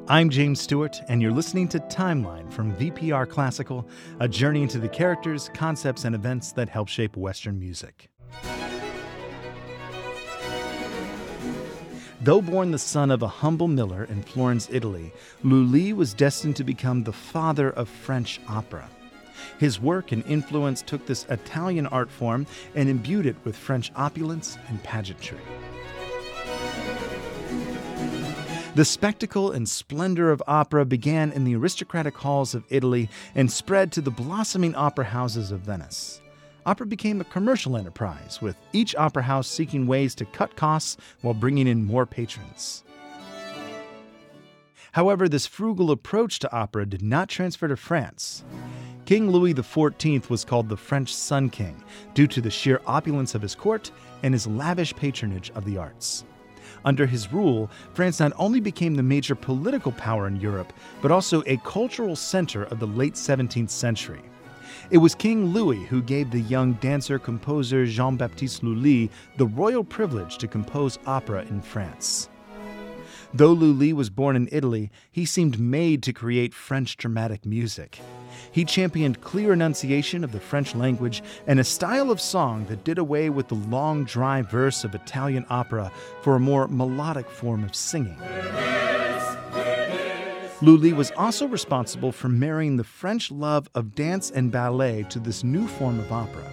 I'm James Stewart, and you're listening to Timeline from VPR Classical, a journey into the characters, concepts, and events that help shape Western music. Though born the son of a humble miller in Florence, Italy, Lully was destined to become the father of French opera. His work and influence took this Italian art form and imbued it with French opulence and pageantry. The spectacle and splendor of opera began in the aristocratic halls of Italy and spread to the blossoming opera houses of Venice. Opera became a commercial enterprise, with each opera house seeking ways to cut costs while bringing in more patrons. However, this frugal approach to opera did not transfer to France. King Louis XIV was called the French Sun King due to the sheer opulence of his court and his lavish patronage of the arts. Under his rule, France not only became the major political power in Europe, but also a cultural center of the late 17th century. It was King Louis who gave the young dancer-composer Jean-Baptiste Lully the royal privilege to compose opera in France. Though Lully was born in Italy, he seemed made to create French dramatic music. He championed clear enunciation of the French language and a style of song that did away with the long, dry verse of Italian opera for a more melodic form of singing. Lully was also responsible for marrying the French love of dance and ballet to this new form of opera.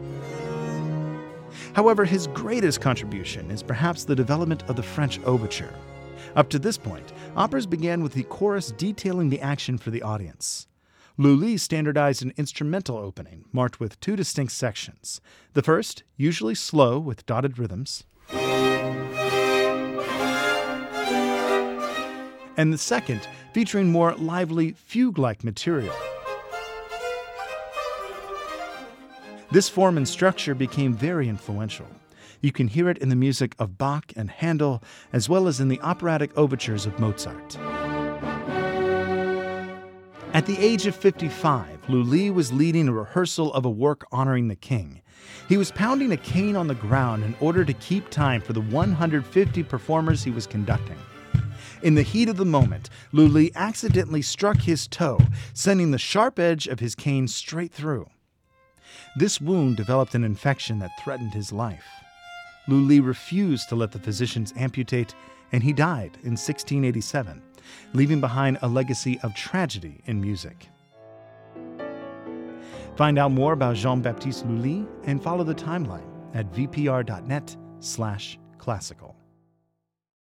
However, his greatest contribution is perhaps the development of the French overture. Up to this point, operas began with the chorus detailing the action for the audience. Lully standardized an instrumental opening, marked with two distinct sections. The first, usually slow with dotted rhythms, and the second, featuring more lively, fugue-like material. This form and structure became very influential. You can hear it in the music of Bach and Handel, as well as in the operatic overtures of Mozart. At the age of 55, Lully was leading a rehearsal of a work honoring the king. He was pounding a cane on the ground in order to keep time for the 150 performers he was conducting. In the heat of the moment, Lully accidentally struck his toe, sending the sharp edge of his cane straight through. This wound developed an infection that threatened his life. Lully refused to let the physicians amputate, and he died in 1687, leaving behind a legacy of tragedy in music. Find out more about Jean-Baptiste Lully and follow the timeline at vpr.net/classical.